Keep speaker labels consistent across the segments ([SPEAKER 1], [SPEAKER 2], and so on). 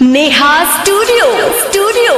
[SPEAKER 1] Neha studio studio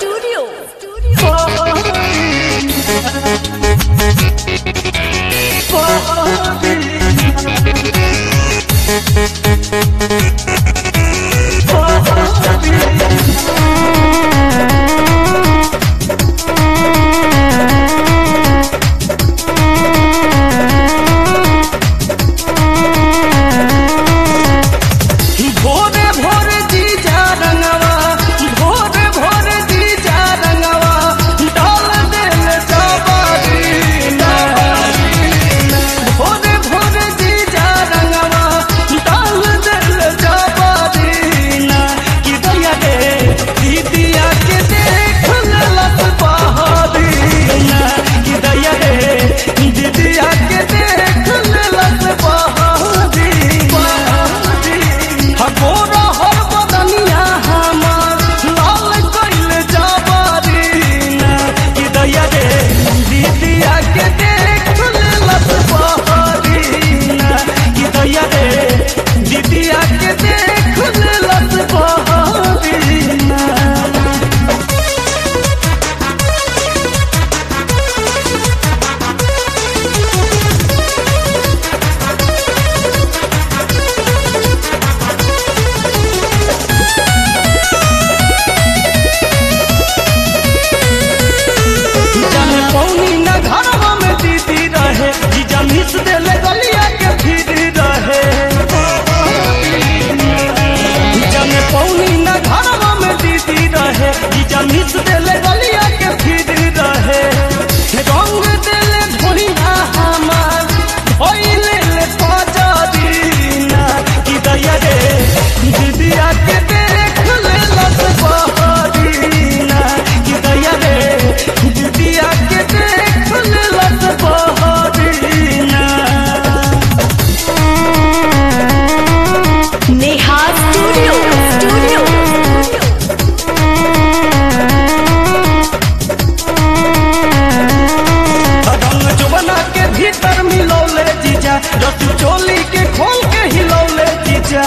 [SPEAKER 2] चोली के खोल के हिलौले जीजा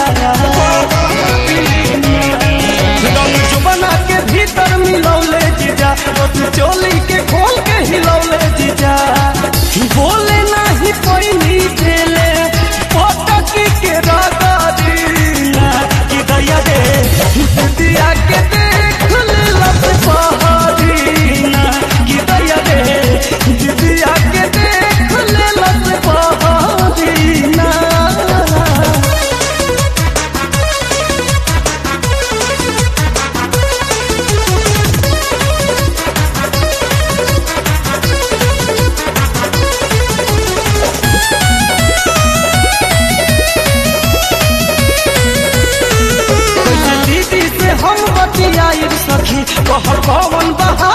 [SPEAKER 2] जुबना के भीतर मिलौले जीजा चोली के खोल के हिलौले जीजा बोले नहीं पैनी देले पटकी के रागा दीना कि दया दे दिया के देख लत पहाड़ीना कि दया दे दिया के देख लत पहाड़ीना। हम बतियाई सखी कहर पवन बहा